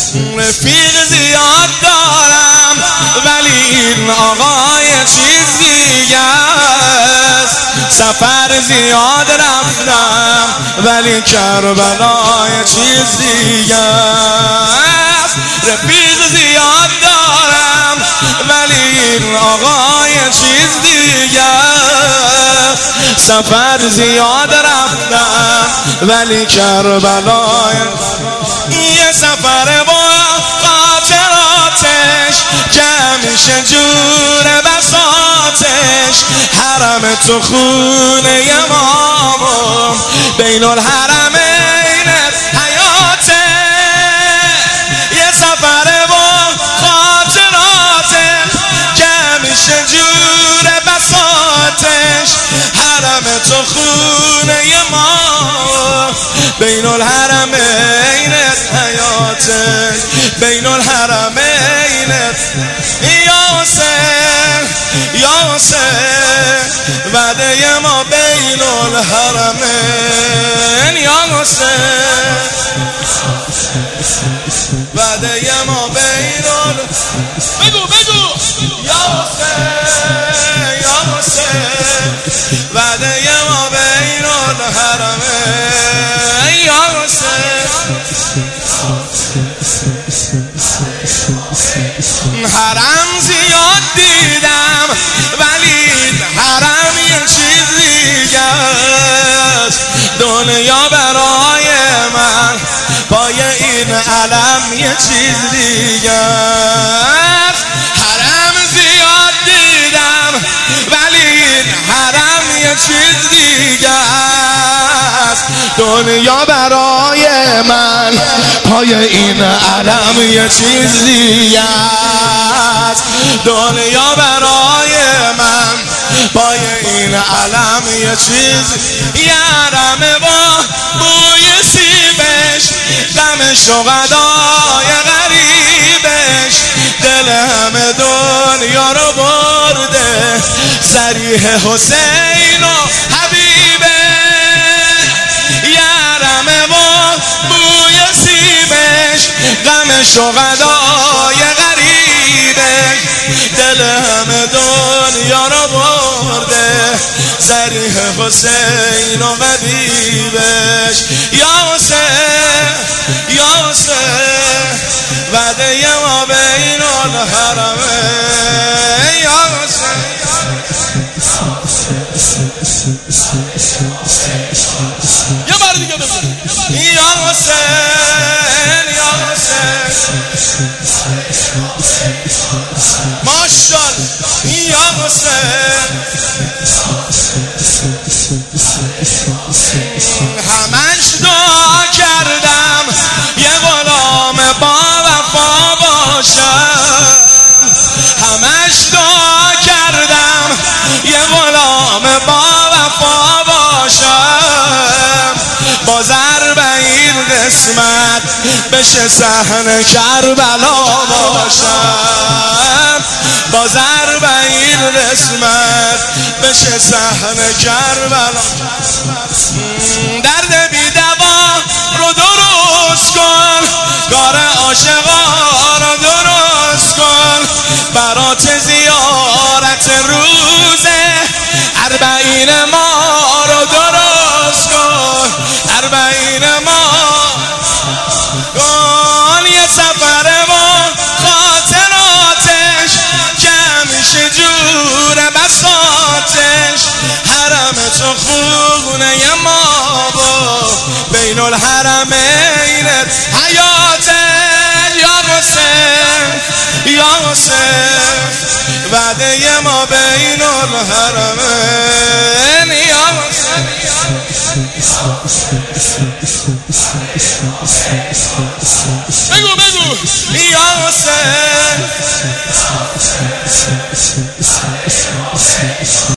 رفیق زیاد دارم ولی این آقای چیز دیگه است. سفر زیاد رفتم ولی کربلای چیز دیگه است. رفیق زیاد دارم ولی این آقای چیز دیگه است. سفر زیاد رفتم ولی کربلای یه سفر با خاطراتش که همیشه جور بساتش حرم تو خونه امام بین الحرمین حیاته. یه سفر با خاطراتش که همیشه جور بساتش حرم تو خونه امام بین الحرمین حیاته. بین الحرمین یا حسین یا حسین وعده ما بین الحرمین یا حسین وعده ما بین بگو یا حسین یا حسین وعده ما بین الحرمین یا حسین. حرم زیاد دیدم ولی حرم یه چیز دیگه است. دنیا برای من پای این علم یه چیز دیگه است. حرم زیاد دیدم ولی این حرم یه چیز دیگه است. دنیا برای من پای این علم یه چیز دیگه است. دنیا برای من پای این علم یه چیز یه حرم با بوی سیبش غم شهدای غریبش دل همه دنیا رو برده صریح حسین و حبیبه. یه حرم با بوی سیبش غم شهدای غریبش دل همه دنیا رو برده صریح حسین و حبیبش. یا حسین یا حسین وعده ما بین الحرمین یا حسین. یه بار دیگه بزن یا حسین یا حسین ماشاءالله یا حسین. همش دعا کردم یه غلام با وفا باشم. همش دعا کردم یه غلام با وفا باشم. با ضرب این قسمت بشه صحن کربلا باشم. با ضرب این قسمت بشه صحن کربلا. درد بی دوا رو درست کن کار عاشقا رو درست کن برات زیارت روزه 40 ما رو درست کن 40 ما کن. یه سفر با خاطراتش که همیشه جور بساتش حرم تو خونه ما با بین الحرمین حیاته. یا حسین یا حسین وعده ما بین الحرمین یا حسین. بگو یا حسین